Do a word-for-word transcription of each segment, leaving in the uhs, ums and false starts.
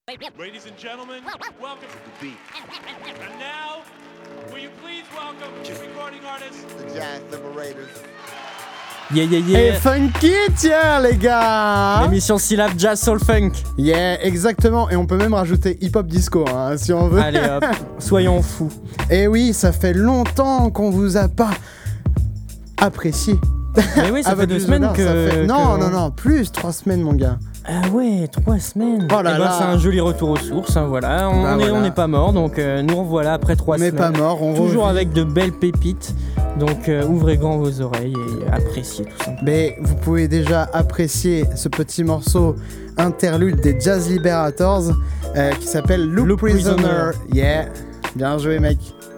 Ladies and gentlemen, welcome to the beat. And now, will you please welcome the recording artist, the Jazz Liberators. Yeah, yeah, yeah. Et funky, tiens, les gars. L'émission syllabe jazz soul funk. Yeah, exactement. Et on peut même rajouter hip-hop disco, hein, si on veut. Allez hop, soyons fous. Et oui, ça fait longtemps qu'on vous a pas apprécié. Mais oui, ça fait deux semaines Zodar, que, fait... Non, que... non, non, plus, trois semaines, mon gars. Ah ouais, trois semaines. Oh là eh ben, là. c'est un joli retour aux sources, hein, voilà. On bah n'est voilà. on pas mort, donc euh, nous revoilà après trois on semaines. On n'est pas mort, on Toujours revit. avec de belles pépites. Donc euh, ouvrez grand vos oreilles et appréciez tout simplement. Mais vous pouvez déjà apprécier ce petit morceau interlude des Jazz Liberators euh, qui s'appelle Loop, Loop Prisoner. Prisoner. Yeah, bien joué, mec.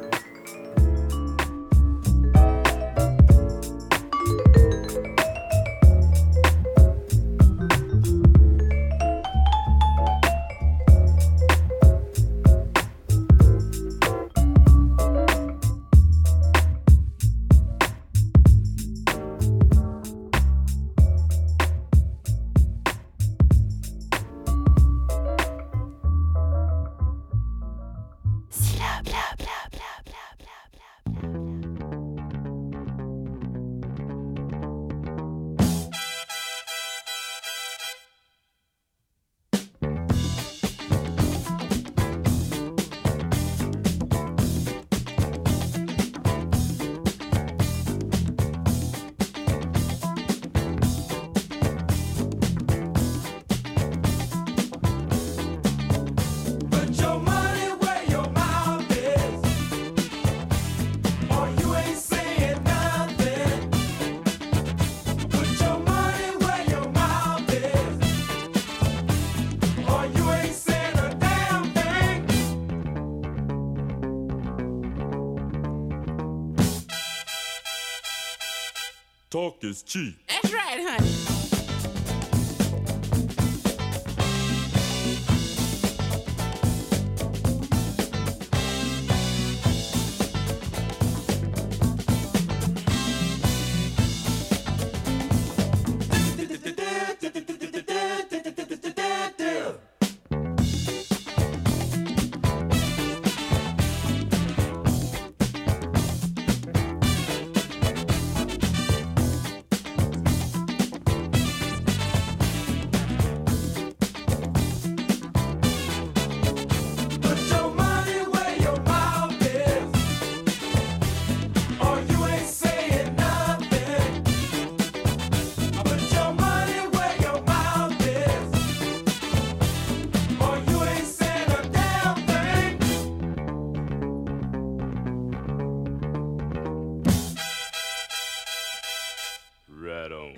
talk is cheap. That's right, honey. Right on.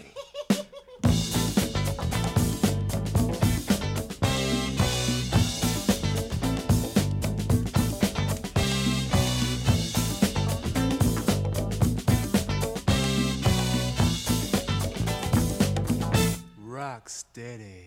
Rock steady.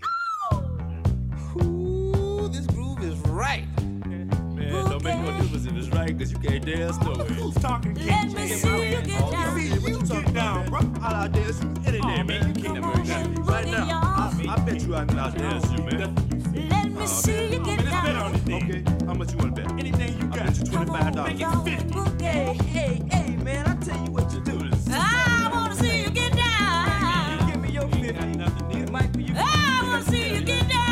Ooh, this groove is right. Man, don't make no difference if it's right, cause you can't dance no way. Who's talking to Let me see you get down. You get down, bro. I'll out dance you any day, man. You can't never dance right now. I, I bet you I can out dance you, man. Let me see you get down. Okay, how much you wanna bet? Anything you got. I bet you twenty-five dollars. Make it fifty. Hey, hey, hey, man, I tell you what you do. I wanna see you get down. Give me your fifty. It might be you. I wanna see you get down.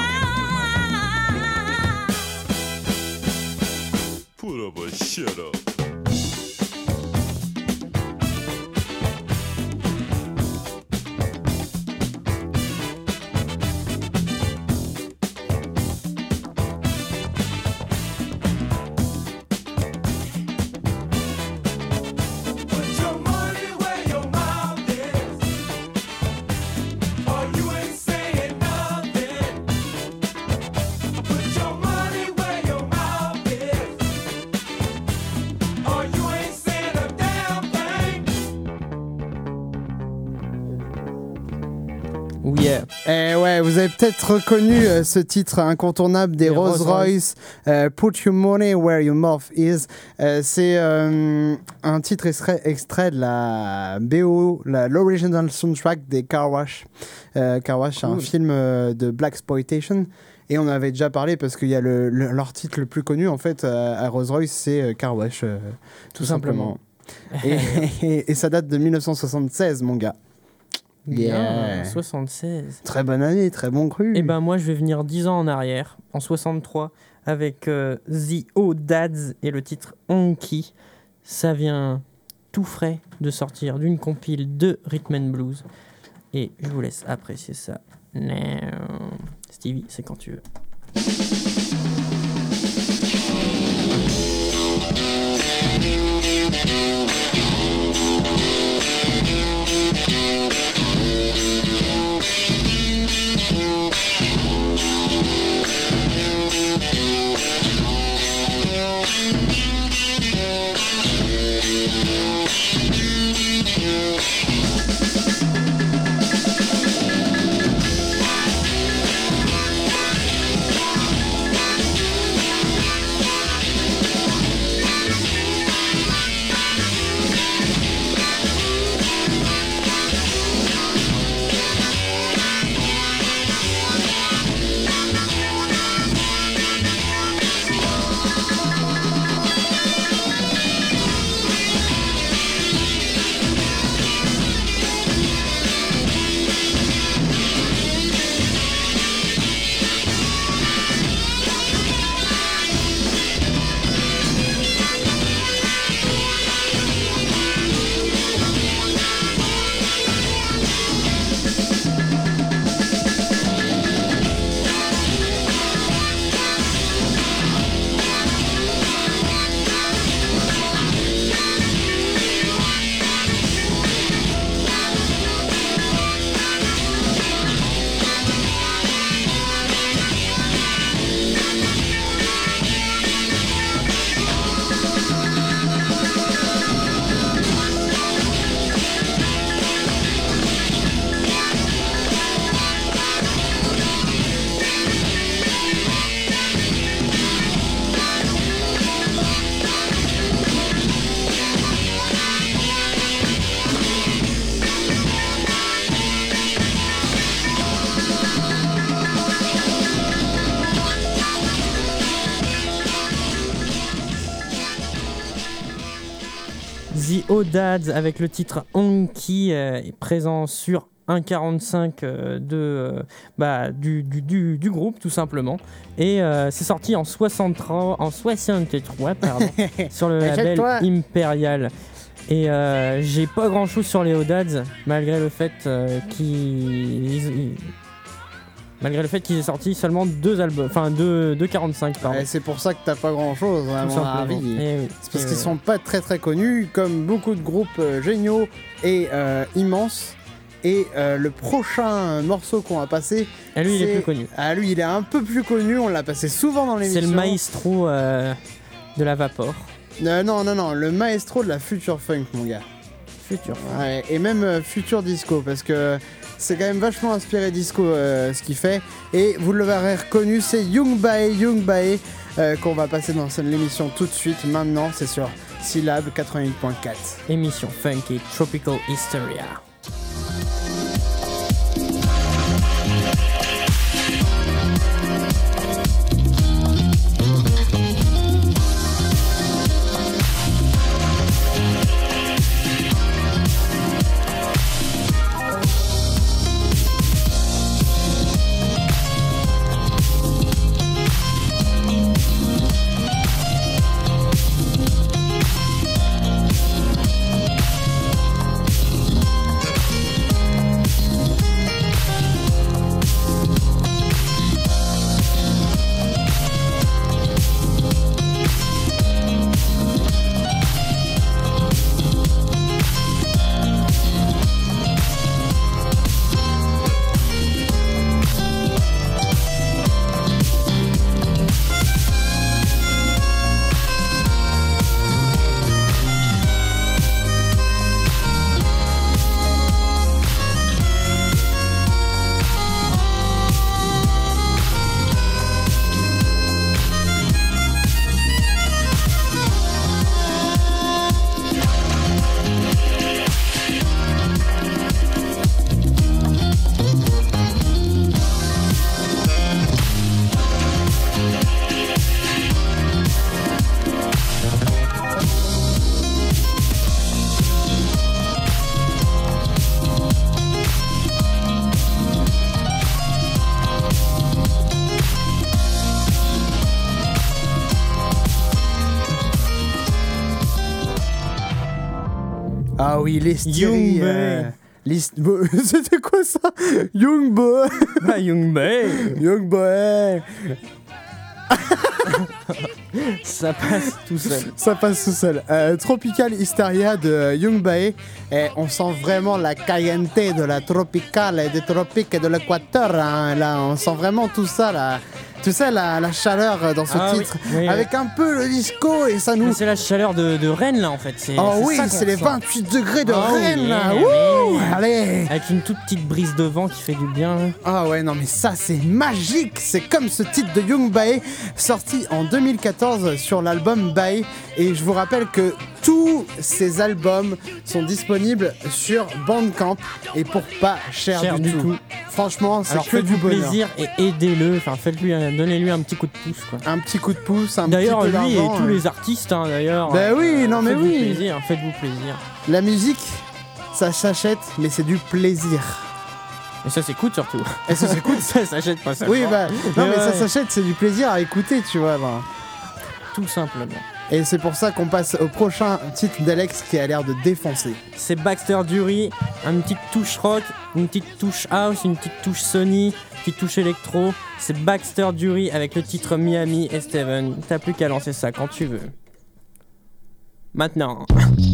Put up a shut up. Oh yeah. Eh ouais, vous avez peut-être reconnu euh, ce titre incontournable des Les Rolls Rolls Royce, euh, Put Your Money Where Your Mouth Is. Euh, c'est euh, un titre extrait, extrait de la B O, la, l'original soundtrack des Car Wash. Euh, Car Wash, c'est un Cool. film euh, de Blaxploitation. Et on avait déjà parlé parce qu'il y a le, le- leur titre le plus connu en fait à, à Rolls-Royce, c'est euh, Car Wash, euh, tout, Tout simplement. et, et, et ça date de mille neuf cent soixante-seize, mon gars. Bien, Yeah. soixante-seize. Très bonne année, très bon cru. Et ben moi, je vais venir dix ans en arrière, en soixante-trois, avec euh, The O'Dads et le titre Honky. Ça vient tout frais de sortir d'une compile de Rhythm and Blues. Et je vous laisse apprécier ça. Stevie, c'est quand tu veux. The O'Dads avec le titre Honky euh, est présent sur un quarante-cinq euh, de, euh, bah, du, du, du, du groupe tout simplement. Et euh, c'est sorti en soixante-trois, en soixante-trois pardon, sur le label Achète-toi. Imperial. Et euh, j'ai pas grand chose sur les O'Dads malgré le fait euh, qu'ils ils- malgré le fait qu'ils aient sorti seulement deux albums, enfin deux, deux quarante-cinq pardon. Ouais, c'est pour ça que t'as pas grand chose, à tout mon simplement. avis. Eh oui. C'est parce Et qu'ils ouais. sont pas très très connus, comme beaucoup de groupes euh, géniaux et euh, immenses. Et euh, le prochain morceau qu'on va passer, Et lui il est c'est- plus connu. ah, lui il est un peu plus connu, on l'a passé souvent dans l'émission. C'est le maestro euh, de la vapor. Euh, non, non, non, le maestro de la future funk, mon gars. Futur. Ouais, et même euh, future disco, parce que c'est quand même vachement inspiré disco euh, ce qu'il fait. Et vous l'aurez reconnu, c'est Young Bae, Young Bae, euh, qu'on va passer dans cette- l'émission tout de suite. Maintenant, c'est sur Syllab quatre-vingt-huit point quatre. Émission Funky Tropical Hysteria. Thank Ah oui, les Young euh, Bae. l'hist- bo- C'était quoi ça? Young Boy. Ah, Young Bae. Young Boy. Ça passe tout seul. Ça passe tout seul. Euh, Tropical Hysteria de euh, Young Bae. Et on sent vraiment la caliente de la tropicale et des tropiques et de l'équateur. Hein. Là, on sent vraiment tout ça là. Tu sais, la, la chaleur dans ce Ah oui, titre. oui, oui. Avec un peu le disco et ça nous. Mais c'est la chaleur de, de Rennes là en fait. C'est, Oh c'est oui, ça qu'on c'est les ressent. vingt-huit degrés de Ah oui, Rennes là. mais Wouh, oui. allez. Avec une toute petite brise de vent qui fait du bien. Ah ouais, non mais ça c'est magique. C'est comme ce titre de Young Bae sorti en deux mille quatorze sur l'album Bae. Et je vous rappelle que tous ces albums sont disponibles sur Bandcamp et pour pas cher, Cher du, du tout. tout. Franchement, c'est Alors que du faites-vous bonheur. plaisir et aidez-le. Enfin, faites-lui, un- donnez-lui un petit coup de pouce quoi. Un petit coup de pouce, un D'ailleurs, petit peu lui et d'argent, tous hein. les artistes, hein, d'ailleurs. Bah oui, non mais faites-vous oui. plaisir, faites-vous plaisir. La musique, ça s'achète, mais c'est du plaisir. Et ça s'écoute surtout. Et ça s'écoute. Ça s'achète pas ça. Oui, bah, non mais ça ouais. s'achète, c'est du plaisir à écouter, tu vois. bah. Tout simplement. Et c'est pour ça qu'on passe au prochain titre d'Alex qui a l'air de défoncer. C'est Baxter Dury, une petite touche rock, une petite touche house, une petite touche Sony, une petite touche électro. C'est Baxter Dury avec le titre Miami et Steven. T'as plus qu'à lancer ça quand tu veux. Maintenant.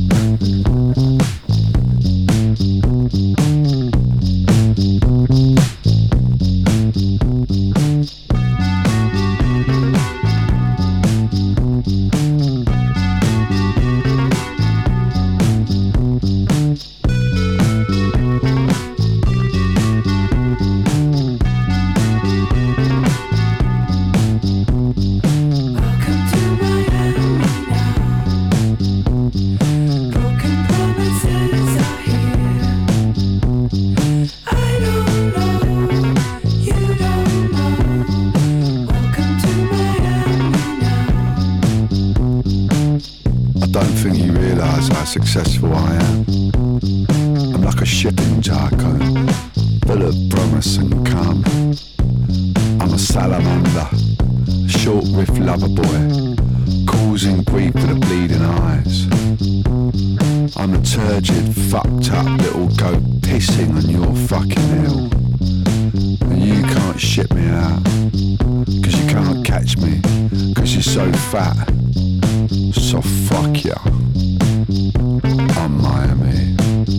I don't think you realise how successful I am. I'm like a shipping tycoon, full of promise and calm. I'm a salamander, a short riff lover boy, causing grief for the bleeding eyes. I'm a turgid, fucked up little goat pissing on your fucking hill. And you can't ship me out, cause you can't catch me, cause you're so fat. So fuck ya. I'm Miami.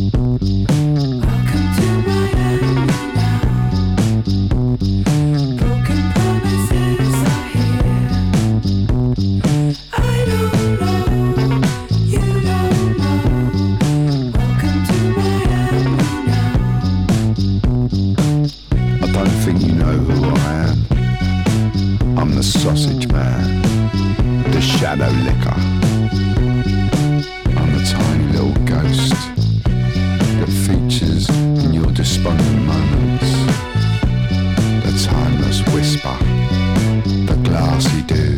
I don't think you know who I am. I'm the sausage man, the shadow licker. I'm a tiny little ghost that features in your despondent moments. The timeless whisper, the glassy dude.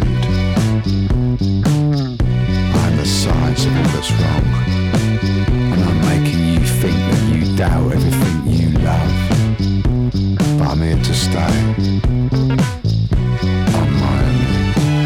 I'm the science of all that's wrong, and I'm making you think that you doubt everything you love. But I'm here to stay. I'm Miami.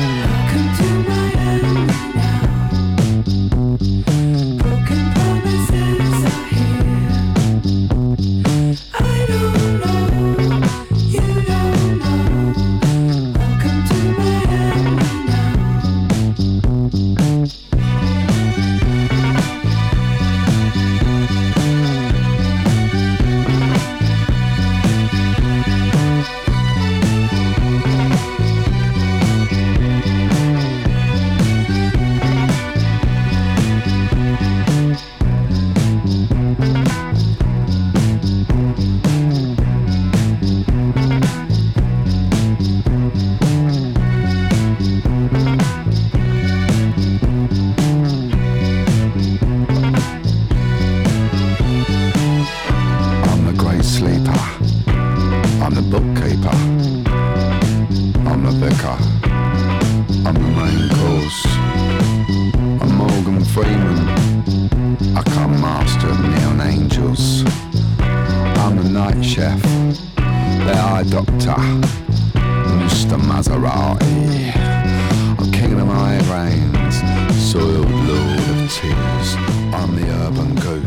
I'm the great sleeper. I'm the bookkeeper. I'm the vicar. I'm the main course. I'm Morgan Freeman. I come master of neon angels. I'm the night chef. The eye doctor. Mister Maserati. I'm king of the migraines. Soiled lord of tears. I'm the urban guru.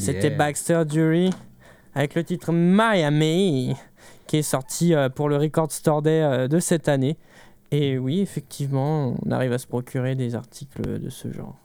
C'était Yeah. Baxter Dury avec le titre Miami qui est sorti euh, pour le Record Store Day euh, de cette année. Et oui, effectivement, on arrive à se procurer des articles de ce genre.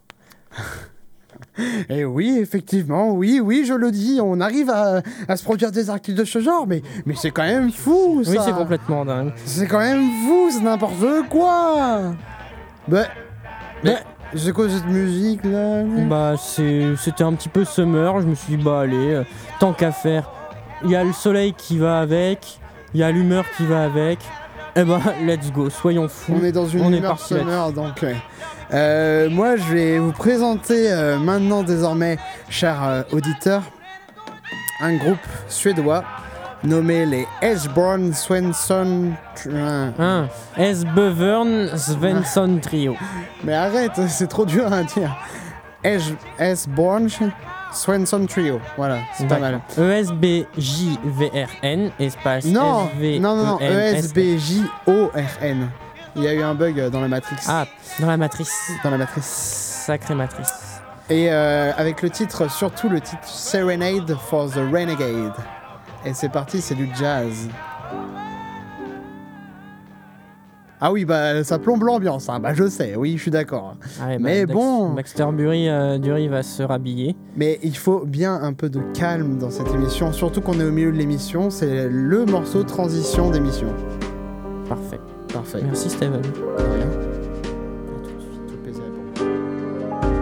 Et oui, effectivement, oui, oui, je le dis, on arrive à, à se produire des articles de ce genre, mais, mais c'est quand même fou, ça. Oui, c'est complètement dingue. C'est quand même fou, c'est n'importe quoi. Bah, Mais- c'est quoi cette musique là? Bah, c'est- c'était un petit peu summer, je me suis dit, bah allez, euh, tant qu'à faire, il y a le soleil qui va avec, il y a l'humeur qui va avec, et bah, let's go, soyons fous. On est dans une On est humeur parti summer, donc ouais. Euh, moi, je vais vous présenter euh, maintenant, désormais, chers euh, auditeurs, un groupe suédois nommé les Esbjörn Svensson. Tr- Hein, S-Bevern Svensson Trio. Mais arrête, c'est trop dur à dire. Es- Esbjörn Svensson Trio. Voilà, c'est pas mal. E S B J V R N, espace Non, S V non, non, non, E N E S. S B J O R N. Il y a eu un bug dans la matrice. Ah, dans la matrice. Dans la matrice. Sacrée matrice. Et euh, avec le titre, surtout le titre Serenade for the Renegade. Et c'est parti, c'est du jazz. Ah oui, bah ça plombe l'ambiance, hein. Bah je sais, oui, je suis d'accord. Ah ouais, bah, Mais Dax- bon. Baxter Dury, euh, Dury va se rhabiller. Mais il faut bien un peu de calme dans cette émission, surtout qu'on est au milieu de l'émission, c'est le morceau transition d'émission. Parfait. Parfait. Merci Steven. De rien. Tout plaisir pour moi.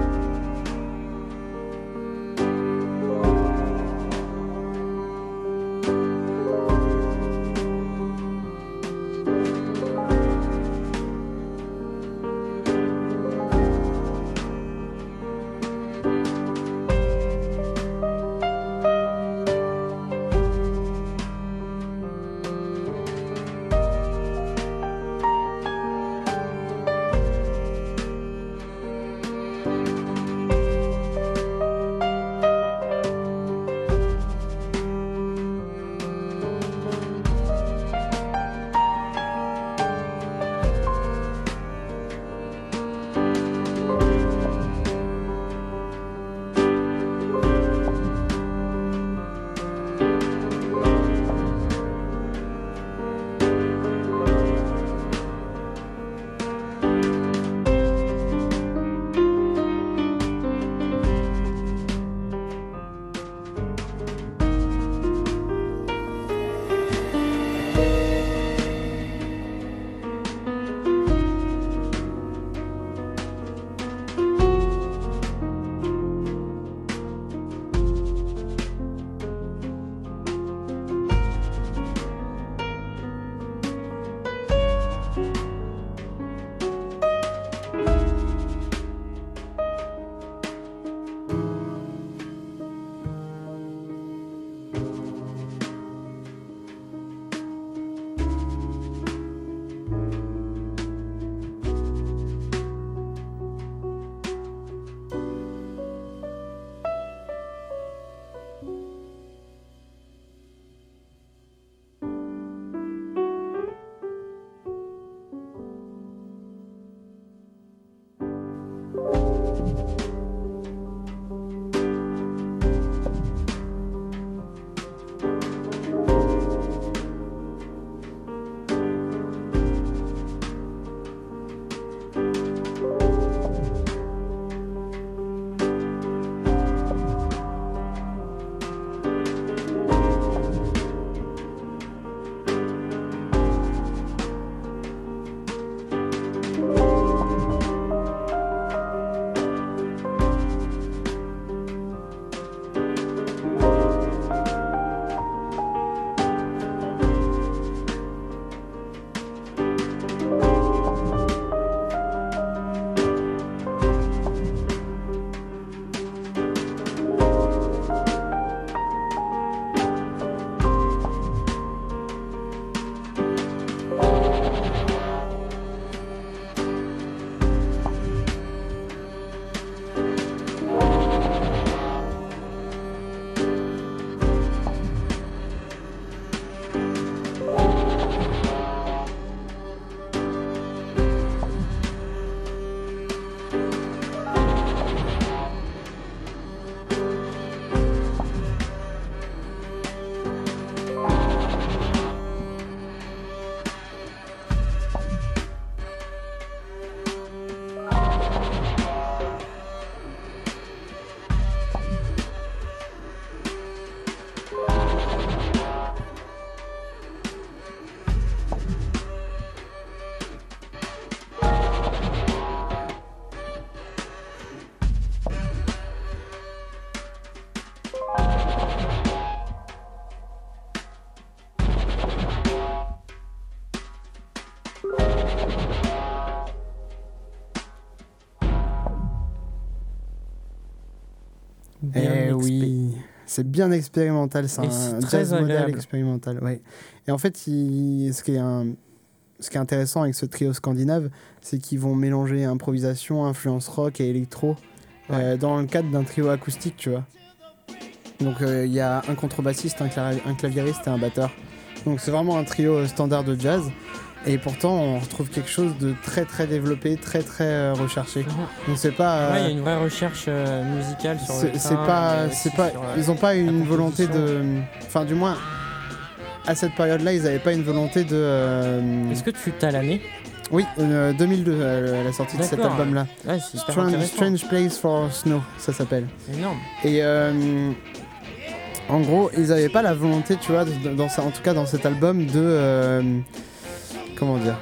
bien Eh expé. oui, c'est bien expérimental, c'est Et un c'est très jazz modal agréable. expérimental. Ouais. Et en fait, il- ce, qui est un- ce qui est intéressant avec ce trio scandinave, c'est qu'ils vont mélanger improvisation, influence rock et électro euh, dans le cadre d'un trio acoustique, tu vois. Donc euh, il y a un contrebassiste, un, clara- un claviériste et un batteur. Donc c'est vraiment un trio euh, standard de jazz. Et pourtant, on retrouve quelque chose de très très développé, très très euh, recherché. Mhm. Donc c'est pas. euh, Ouais, il y a une vraie recherche euh, musicale sur c'est le c'est fin, pas, mais aussi c'est pas, sur, euh, ils ont pas une composition. volonté de, enfin du moins à cette période-là, ils avaient pas une volonté de. euh, Est-ce que tu as l'année? Oui, euh, deux mille deux, euh, la sortie de cet D'accord. album-là. Ouais, c'est hyper Strange, intéressant. Strange Place for Snow, ça s'appelle. C'est énorme. Et euh, en gros, ils avaient pas la volonté, tu vois, de- dans ça, en tout cas dans cet album, de euh, comment dire,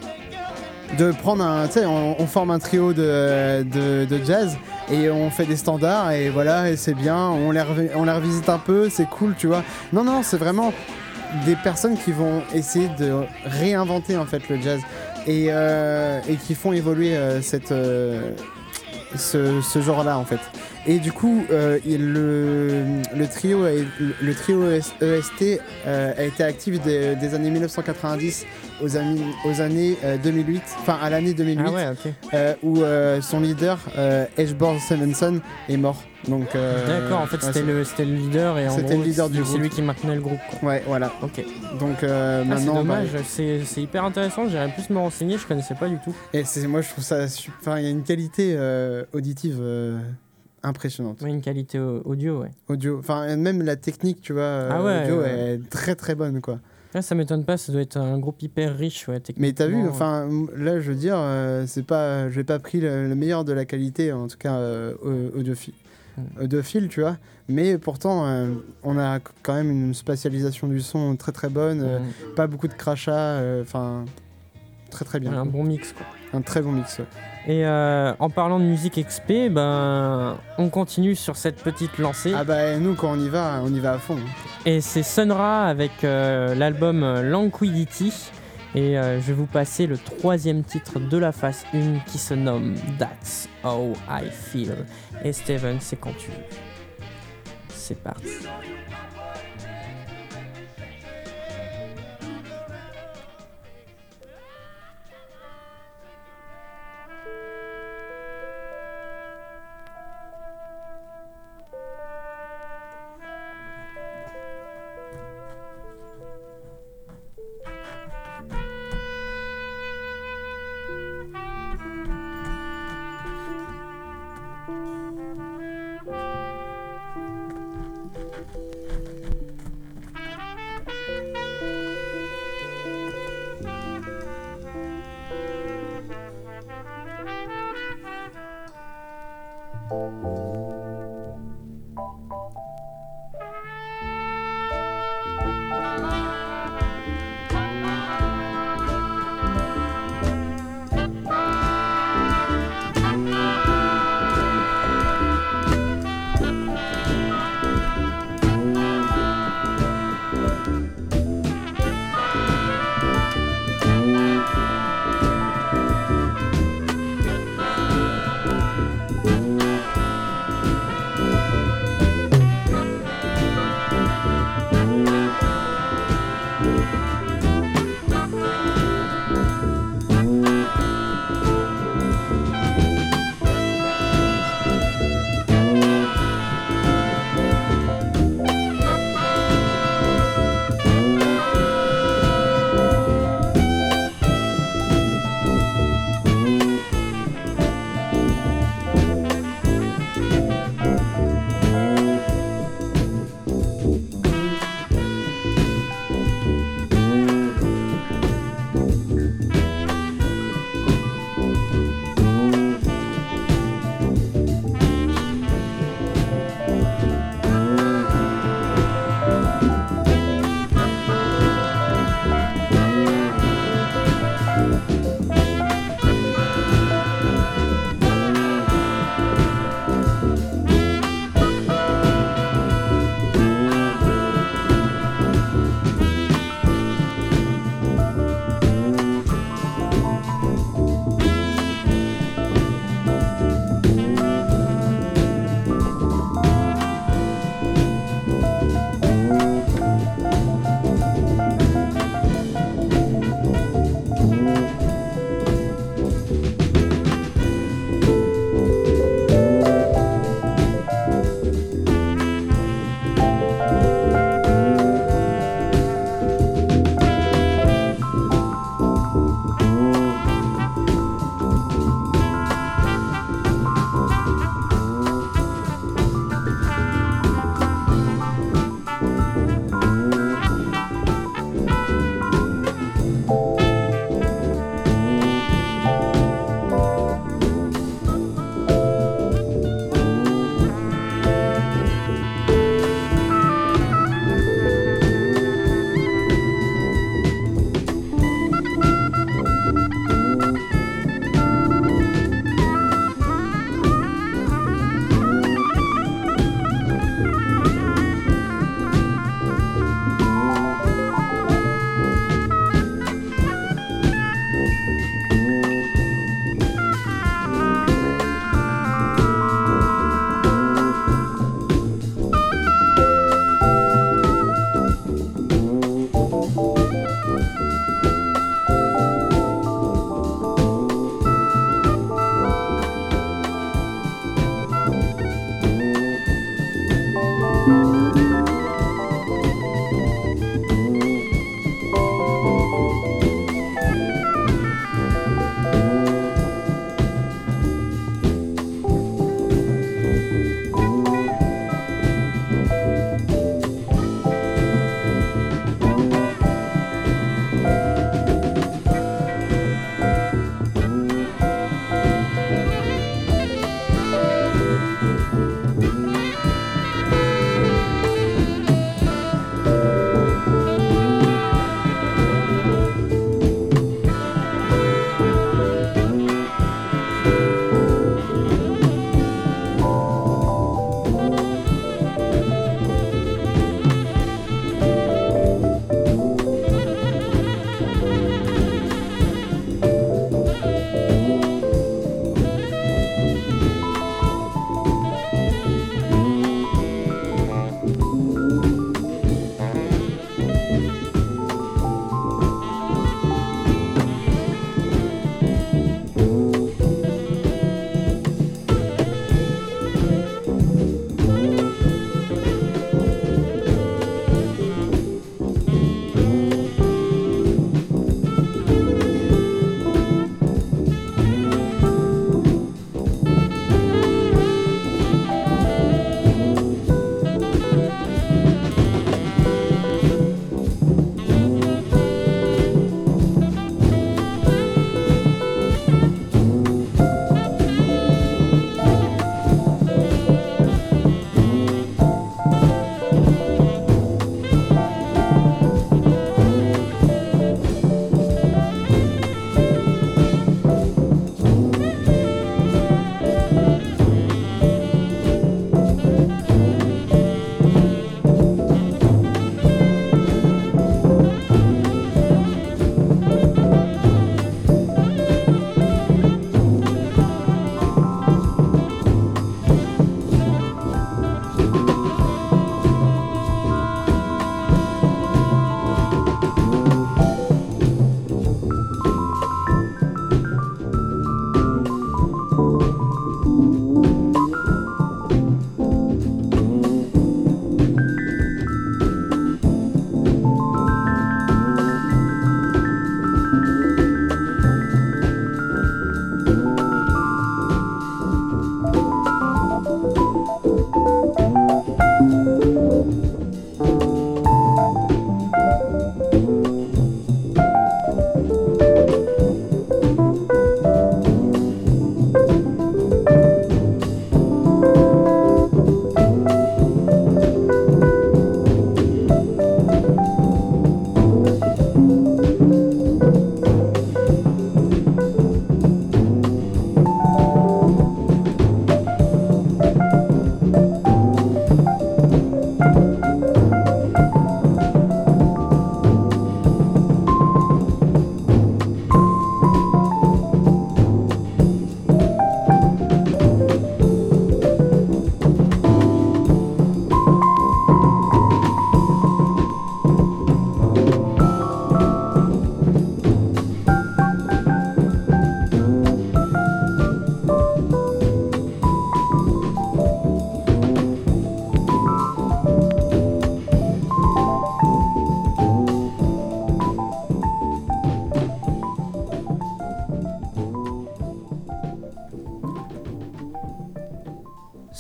de prendre un, tu sais, on, on forme un trio de, de, de jazz et on fait des standards et voilà, et c'est bien, on les, revi- on les revisite un peu, c'est cool, tu vois. Non, non, c'est vraiment des personnes qui vont essayer de réinventer en fait le jazz et, euh, et qui font évoluer euh, cette, euh, ce, ce genre-là en fait. Et du coup, euh, il- le, le trio, a- le trio E S T euh, a été actif des, des années mille neuf cent quatre-vingt-dix aux, années- aux années euh, deux mille huit, enfin à l'année deux mille huit, Ah ouais, ok. euh, où euh, son leader, euh, Edgeborn Stevenson, est mort. Donc, euh, D'accord, en fait ouais, c'était c'est- le, c'était le leader et en C'était gros, le leader c'est- du c'est groupe. lui qui maintenait le groupe. Quoi. Ouais, voilà. Ok. Donc euh, Ah, c'est maintenant, dommage, bah, c'est, c'est hyper intéressant, j'irais plus me renseigner, je connaissais pas du tout. et c'est, moi je trouve ça super. Enfin, il y a une qualité euh, auditive euh, impressionnante. Oui, une qualité au- audio, ouais. Audio, enfin même la technique, tu vois, euh, Ah ouais, audio ouais. est très très bonne quoi. Là, ça m'étonne pas, ça doit être un groupe hyper riche, ouais, techniquement. Mais t'as vu, enfin m- là je veux dire, euh, c'est pas, j'ai pas pris le, le meilleur de la qualité, en tout cas euh, au- audiophile, Mm. audiophile, tu vois. Mais pourtant, euh, on a quand même une spatialisation du son très très bonne, euh, Mm. pas beaucoup de crachats, enfin très très bien. Ouais, un quoi. bon mix, quoi. Un très bon mix. Ouais. Et euh, en parlant de musique X P, ben, on continue sur cette petite lancée. Ah bah nous quand on y va, on y va à fond. Et c'est Sun-Ra avec euh, l'album euh, Languidity. Et euh, je vais vous passer le troisième titre de la phase un qui se nomme That's How I Feel. Et Steven, c'est quand tu veux. C'est parti.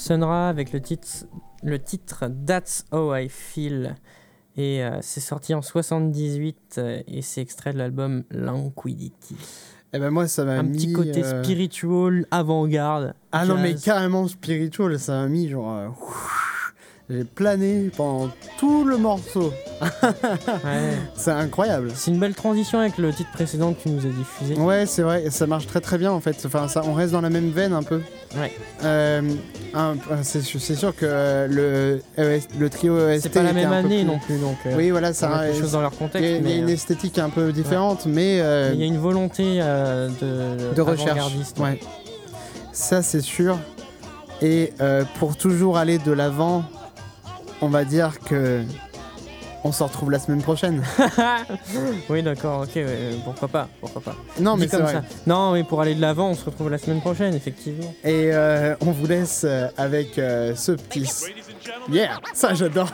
Sun Ra avec le titre, le titre That's How I Feel. Et euh, c'est sorti en soixante-dix-huit euh, et c'est extrait de l'album Languidity. Et ben moi, ça m'a Un mis... petit côté euh, spiritual, avant-garde. Ah non, jazz. mais carrément spiritual, ça m'a mis genre... euh, ouf, j'ai plané pendant tout le morceau. Ouais. C'est incroyable. C'est une belle transition avec le titre précédent que tu nous as diffusé. Ouais, c'est vrai, ça marche très très bien en fait. Enfin, ça, on reste dans la même veine un peu. Ouais. Euh, un- c'est, sûr- c'est sûr que euh, le, E S le trio E S T C'est pas la était même un peu année plus- non plus, donc euh, Oui, voilà, ça ça. met les il choses dans leur y a, contexte. il y a mais, une euh, esthétique un peu différente, mais euh, mais il y a une volonté euh, de, de recherche. avant-gardiste. Ouais. Ça, c'est sûr. Et euh, pour toujours aller de l'avant, on va dire que on se retrouve la semaine prochaine. Oui, d'accord, ok, ouais, pourquoi pas, pourquoi pas. Non, Dit mais c'est comme vrai. ça. Non, mais pour aller de l'avant, on se retrouve la semaine prochaine, effectivement. Et euh, on vous laisse euh, avec euh, ce petit. Ladies and gentlemen, Yeah, ça j'adore.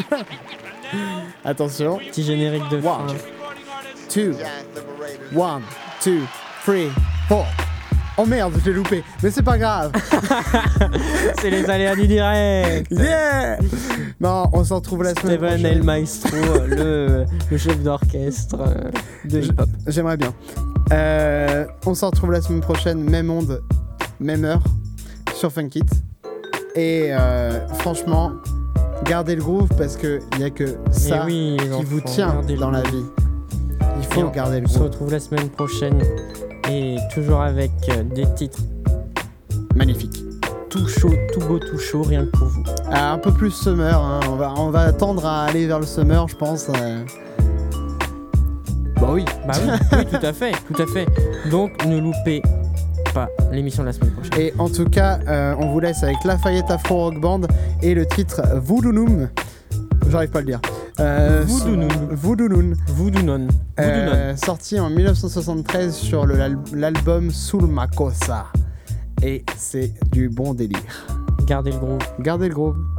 Attention. Petit générique de Wow. fin. recording artist. Two, one, two, three, four. Oh merde, je l'ai loupé, mais c'est pas grave. C'est les aléas du direct. Yeah. Non, on se retrouve la semaine Steven prochaine. El Maestro, le, le chef d'orchestre euh, de Je- hip-hop. J'aimerais bien. Euh, on se retrouve la semaine prochaine, même onde, même heure, sur Funkit. Et euh, franchement, gardez le groove parce qu'il n'y a que ça oui, les qui enfants, vous tient gardez le dans la groove. vie. Il Et faut on- garder le On se groove. retrouve la semaine prochaine et toujours avec euh, des titres Magnifique. tout chaud, tout beau, tout chaud, rien que pour vous. Ah, un peu plus summer, hein. on, va, on va tendre à aller vers le summer, je pense. euh. Bah oui. Bah oui, oui, tout à fait, tout à fait. Donc ne loupez pas l'émission de la semaine prochaine. Et en tout cas, euh, on vous laisse avec Lafayette Afro Rock Band et le titre Voodoo-Noom. J'arrive pas à le dire. Euh, Voodoo-Noom. Voodoo-Noom. Voodoo Non. Voodoo Non. Euh, sorti en dix-neuf cent soixante-treize sur le- l'al- l'album Soul Makossa. Et c'est du bon délire. Gardez le groupe. Gardez le groove.